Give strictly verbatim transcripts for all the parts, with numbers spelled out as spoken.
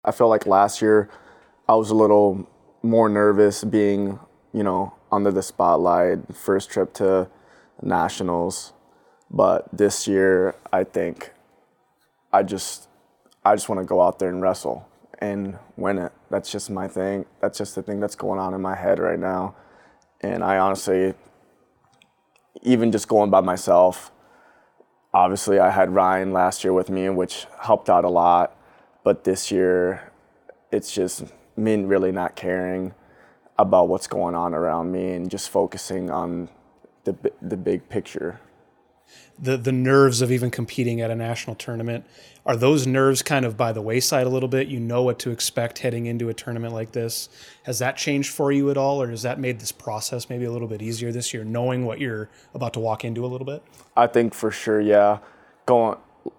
I feel like last year I was a little more nervous being, you know, under the spotlight, first trip to nationals. But this year, I think I just I just want to go out there and wrestle and win it. That's just my thing. That's just the thing that's going on in my head right now. And I honestly, even just going by myself, obviously I had Ryan last year with me, which helped out a lot. But this year, it's just me really not caring about what's going on around me and just focusing on the the big picture. The the nerves of even competing at a national tournament, are those nerves kind of by the wayside a little bit? You know what to expect heading into a tournament like this. Has that changed for you at all, or has that made this process maybe a little bit easier this year, knowing what you're about to walk into a little bit? I think for sure, yeah. Going,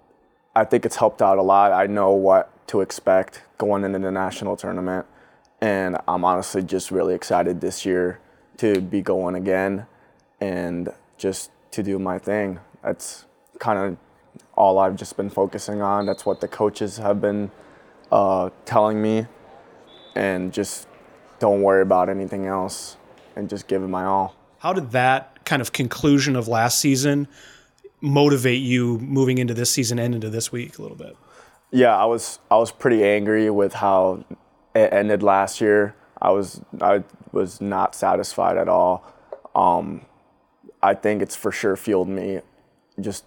I think it's helped out a lot. I know what to expect going into the national tournament, and I'm honestly just really excited this year to be going again and just to do my thing. That's kind of all I've just been focusing on. That's what the coaches have been uh, telling me, and just don't worry about anything else and just give it my all. How did that kind of conclusion of last season motivate you moving into this season and into this week a little bit? Yeah, I was I was pretty angry with how it ended last year. I was I was not satisfied at all. Um, I think it's for sure fueled me just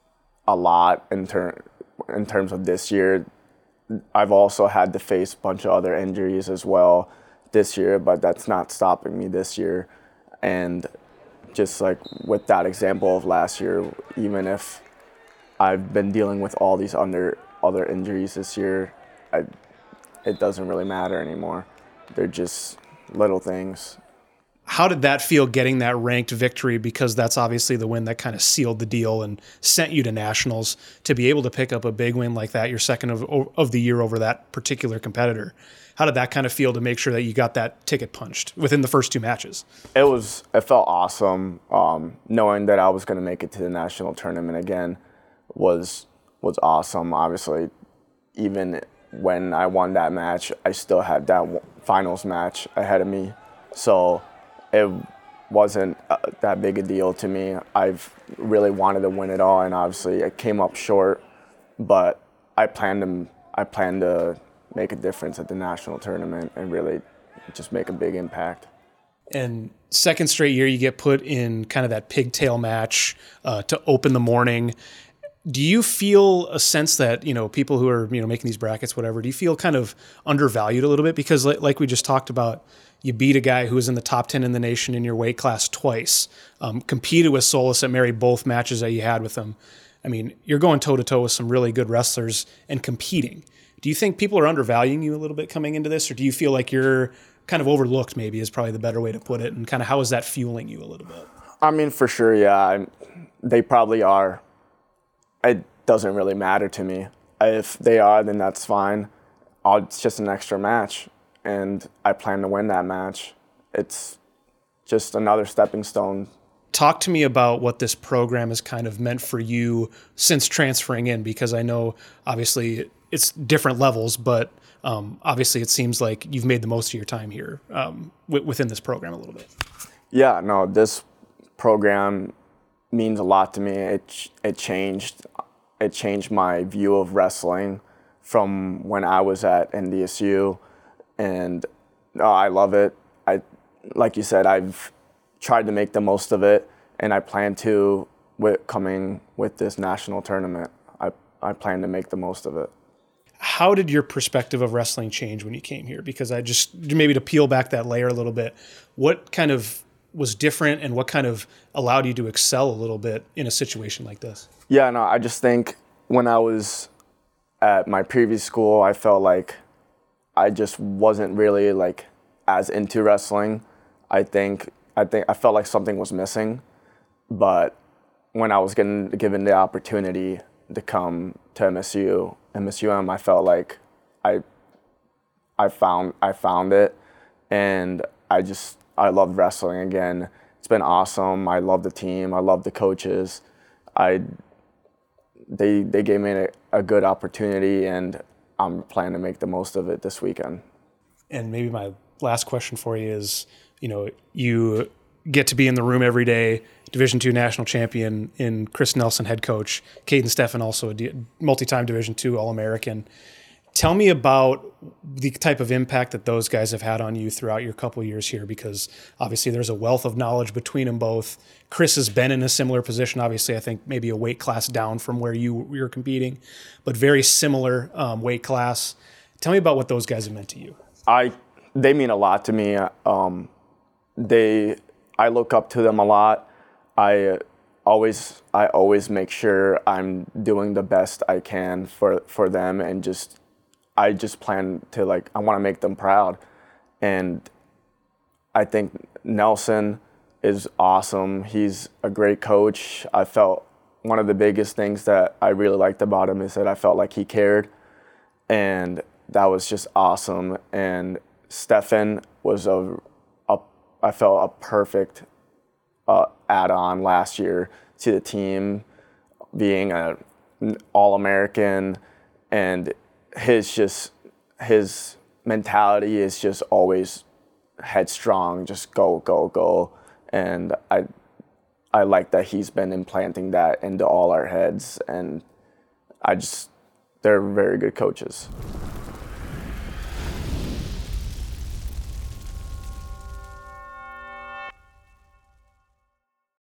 a lot in ter- in terms of this year. I've also had to face a bunch of other injuries as well this year, but that's not stopping me this year. And just like with that example of last year, even if I've been dealing with all these under other injuries this year, I, it doesn't really matter anymore. They're just little things. How did that feel, getting that ranked victory? Because that's obviously the win that kind of sealed the deal and sent you to nationals. To be able to pick up a big win like that, your second of, of the year over that particular competitor, how did that kind of feel to make sure that you got that ticket punched within the first two matches? It was, it felt awesome. Um, knowing that I was going to make it to the national tournament again was was awesome. Obviously, even when I won that match, I still had that finals match ahead of me. So it wasn't uh, that big a deal to me. I've really wanted to win it all, and obviously it came up short. But I plan to I plan to make a difference at the national tournament and really just make a big impact. And second straight year, you get put in kind of that pigtail match uh, to open the morning. Do you feel a sense that, you know, people who are, you know, making these brackets, whatever, do you feel kind of undervalued a little bit? Because like, like we just talked about, you beat a guy who was in the top ten in the nation in your weight class twice, um, competed with Solis at Mary both matches that you had with him. I mean, you're going toe-to-toe with some really good wrestlers and competing. Do you think people are undervaluing you a little bit coming into this, or do you feel like you're kind of overlooked, maybe is probably the better way to put it, and kind of how is that fueling you a little bit? I mean, for sure, yeah. They probably are. It doesn't really matter to me. If they are, then that's fine. I'll, it's just an extra match, and I plan to win that match. It's just another stepping stone. Talk to me about what this program has kind of meant for you since transferring in, because I know obviously it's different levels, but um, obviously it seems like you've made the most of your time here um, w- within this program a little bit. Yeah, no, this program means a lot to me. It it changed it changed my view of wrestling from when I was at N D S U, and oh, I love it. I like you said, I've tried to make the most of it, and I plan to with coming with this national tournament. I I plan to make the most of it. How did your perspective of wrestling change when you came here? Because I just, maybe to peel back that layer a little bit, what kind of was different and what kind of allowed you to excel a little bit in a situation like this? Yeah, no, I just think when I was at my previous school, I felt like I just wasn't really like as into wrestling. I think I think I felt like something was missing, but when I was getting given the opportunity to come to M S U, M S U M, I felt like I I found I found it, and I just I loved wrestling again. It's been awesome. I love the team. I love the coaches. I they they gave me a, a good opportunity, and I'm planning to make the most of it this weekend. And maybe my last question for you is, you know, you get to be in the room every day, Division two national champion in Chris Nelson, head coach, Caden Steffen, also a multi-time Division two All-American. Tell me about the type of impact that those guys have had on you throughout your couple of years here, because obviously there's a wealth of knowledge between them both. Chris has been in a similar position, obviously, I think maybe a weight class down from where you you're competing, but very similar um, weight class. Tell me about what those guys have meant to you. I they mean a lot to me. Um, they I look up to them a lot. I always I always make sure I'm doing the best I can for for them, and just I just plan to, like, I want to make them proud. And I think Nelson is awesome. He's a great coach. I felt one of the biggest things that I really liked about him is that I felt like he cared, and that was just awesome. And Steffen was a, a I felt a perfect uh, add-on last year to the team, being a All-American, and his just his mentality is just always headstrong, just go, go, go. And I I like that he's been implanting that into all our heads, and I just they're very good coaches.